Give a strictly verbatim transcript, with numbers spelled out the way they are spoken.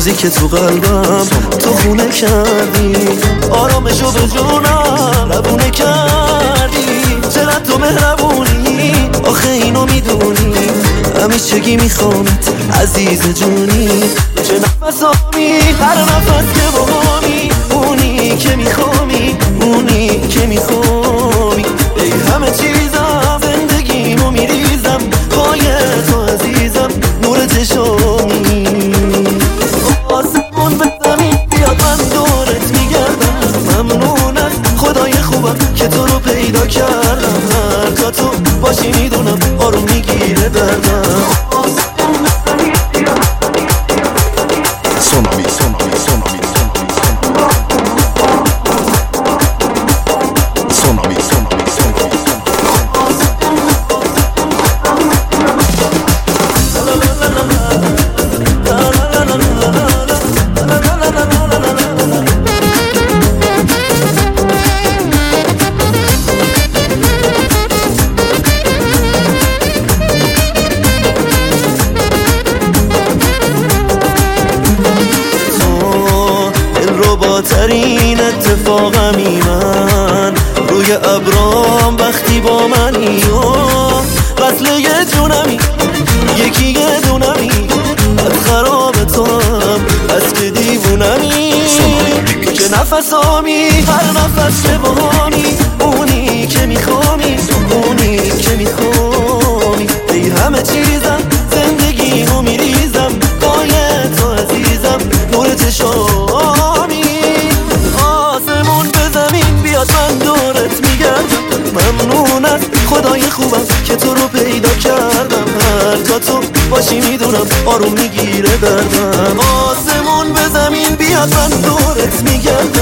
روزی که تو قلبم تو خونه کردی، آرامشو به جونم لبونه کردی. چرا تو مهربونی آخه اینو میدونی، همیشگی میخوامت عزیز جونی. چه نفسامی هر نفس که باهامی، اونی که میخوامی اونی که میخوامی. ای همه چیزم زندگیمو میریزم پای تو عزیزم، نور چشامی. آسمون به زمین بیاد من دورت میگردم، ممنون از خدای خوبم که تو رو پیدا کردم. هر جا تو باشی میدونم آروم میگیره دردم. Sonami, sonami, sonami, sonami, sonami, sonami, sonami. ترین اتفاقمی من روی ابرام وقتی با منی، و قتل یه جونمی یکی یه دونمی، از خراب تو هم از که دیوونمی. که نفسامی هر نفس که باهامی، اونی که میخوامی اونی که میخوامی. ای همه چیزم زندگیمو میریزم پای تو عزیزم، نور چشامی. من دورت میگردم، ممنون از خدای خوبم که تو رو پیدا کردم. هر جا تو باشی میدونم آروم میگیره دردم. آسمون به زمین بیاد من دورت میگردم،